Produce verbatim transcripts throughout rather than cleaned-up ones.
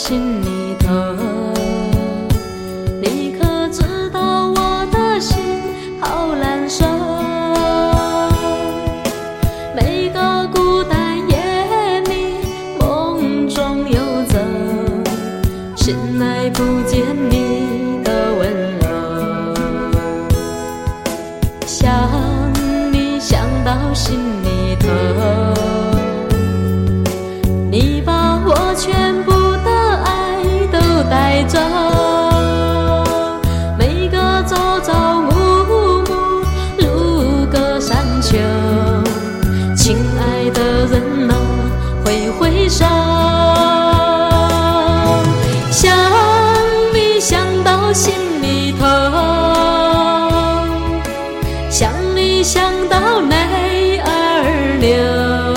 心里头。你可知道我的心好难受，每个孤单夜里梦中游走，醒来不见你的温柔，想你想到心里头，你把我全部的爱都带走，每个朝朝暮暮如隔山丘，亲爱的人啊，挥挥手，想你想到心里头，想你想到泪儿流，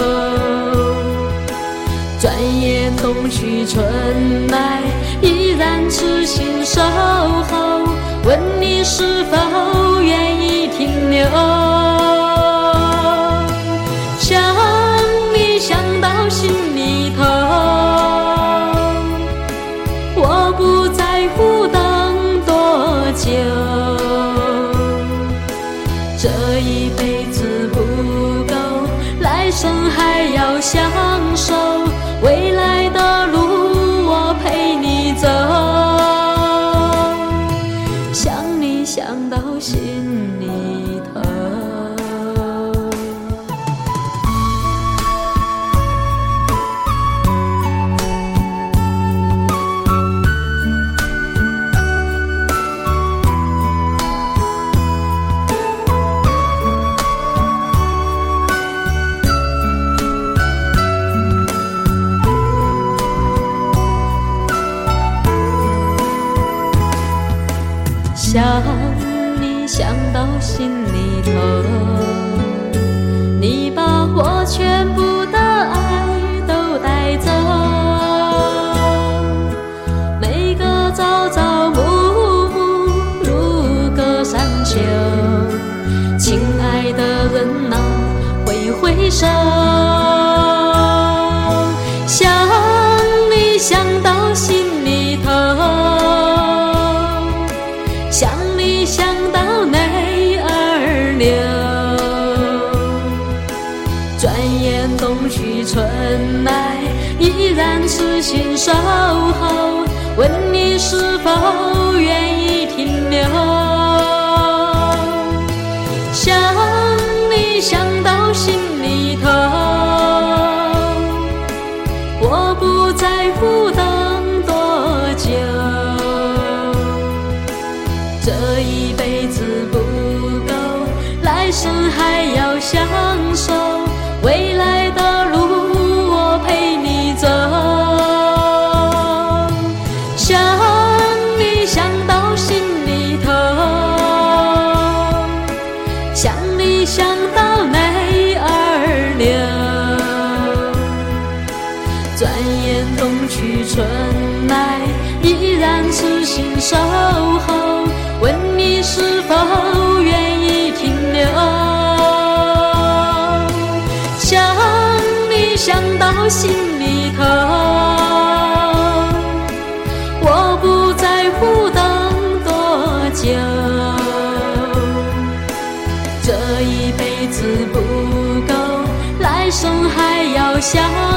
转眼冬去春来，依然痴心守候，问你是否愿意停留，想你想到心里头，我不在乎等多久，这一辈子不够，来生还要相守，未来的路我陪你走，想你想到心里头。想你想到心里头，你把我全部的爱都带走，每个朝朝暮暮如隔山丘，亲爱的人啊，挥挥手，想你想到心里头，想你想到泪儿流，转眼冬去春来，依然痴心守候，问你是否愿意停留，想你想到心里头，我不在乎等多久，这一辈子不够，来生还要相守，未来的路我陪你走，想你想到心里头，想你想到泪儿流，转眼冬去春来，依然痴心守候，问你是否愿意停留，想你想到心里头，我不在乎等多久，这一辈子不够，来生还要相